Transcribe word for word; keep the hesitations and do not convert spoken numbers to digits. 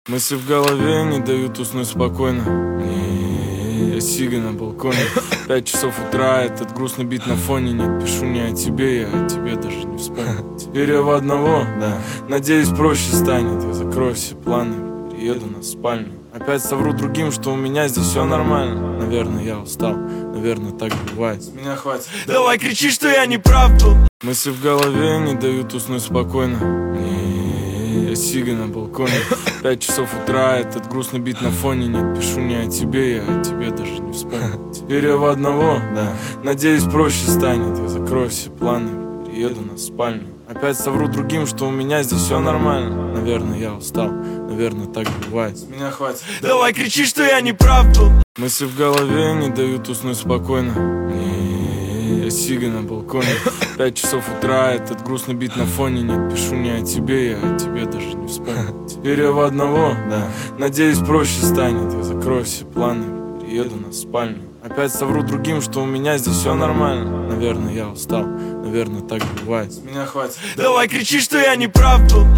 Мысли в голове не дают уснуть спокойно. Я сига на балконе. Пять часов утра, этот грустный бит на фоне. Нет, пишу не о тебе, я о тебе даже не вспомнил. Теперь я в одного, да. Надеюсь, проще станет. Я закрою все планы, приеду на спальню. Опять совру другим, что у меня здесь все нормально. Наверное, я устал, наверное, так бывает. С меня хватит. Давай кричи, что я не прав был. Мысли в голове не дают уснуть спокойно. Я сига на балконе. Пять часов утра, этот грустный бит на фоне. Нет, пишу не о тебе, я о тебе даже не вспомнил. Теперь я в одного, да. Надеюсь, проще станет. Я закрою все планы, приеду на спальню. Опять совру другим, что у меня здесь все нормально. Наверное, я устал, наверное, так бывает. С меня хватит. Давай кричи, что я не прав был. Мысли в голове не дают уснуть спокойно. Я сига на балконе. Пять часов утра, этот грустный бит на фоне. Нет, пишу не о тебе, я о тебе даже не вспомнил. Теперь я в одного, да. Надеюсь, проще станет. Я закрою все планы, приеду на спальню. Опять совру другим, что у меня здесь все нормально. Наверное, я устал, наверное, так бывает. С меня хватит. Давай кричи, что я не прав был.